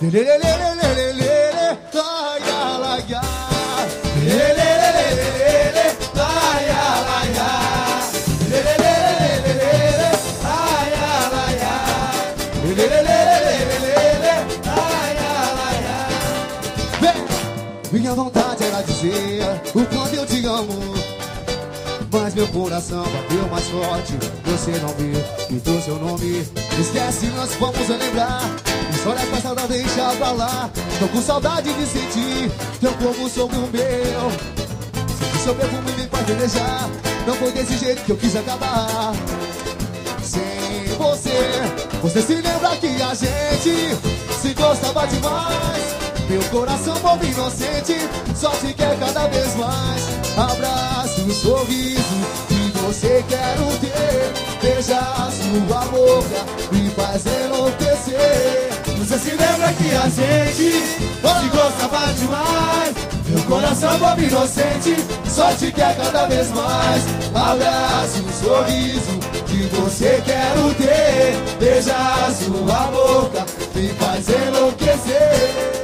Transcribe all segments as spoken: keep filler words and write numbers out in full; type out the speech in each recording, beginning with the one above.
Minha vontade era dizer o quanto eu te amo, mas meu coração bateu mais forte. Você não viu, gritou seu nome. Esquece, nós vamos relembrar histórias passadas, deixa pra lá. Tô com saudade de sentir teu corpo sobre o meu. Senti seu perfume e me faz desejar. Não foi desse jeito que eu quis acabar. Sem você, você se lembra que a gente se gostava demais. Meu coração pobre inocente só te quer cada vez mais. Abraço, sorriso que você quero ter. Beija sua boca, me faz enlouquecer. Você se lembra que a gente se gostava demais. Meu coração pobre inocente só te quer cada vez mais. Abraço, sorriso que você quero ter. Beija sua boca, me faz enlouquecer.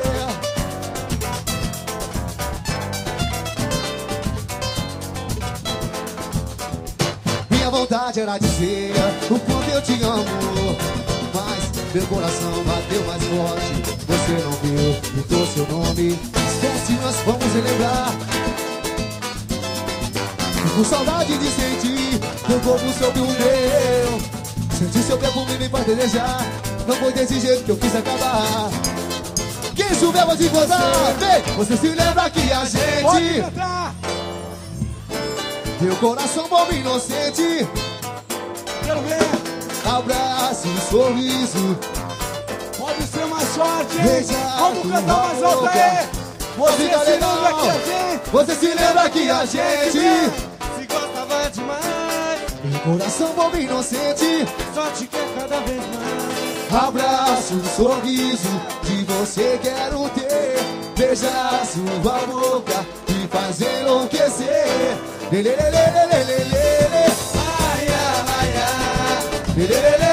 Minha vontade era dizer o quanto eu te amo, mas meu coração bateu mais forte. Você não viu, gritou seu nome. Esquece, nós vamos relembrar. Fico com saudade de sentir teu corpo sobre o meu. Sentir seu perfume me faz desejar. Não foi desse jeito que eu quis acabar. Quem souber pode gozar. Vem, você se lembra que a gente pode cantar. Meu coração bom inocente, quero ver. Abraço, sorriso. Pode ser mais forte, hein? Beija vamos cantar mais alto aí. Você se lembra que a gente Você se lembra que a gente se gostava demais. Meu coração bom inocente só te quer cada vez mais. Abraço, sorriso que você quero ter. Beija sua boca, me faz enlouquecer. Lelelelelelelele, ai, ai, ai, lelelele.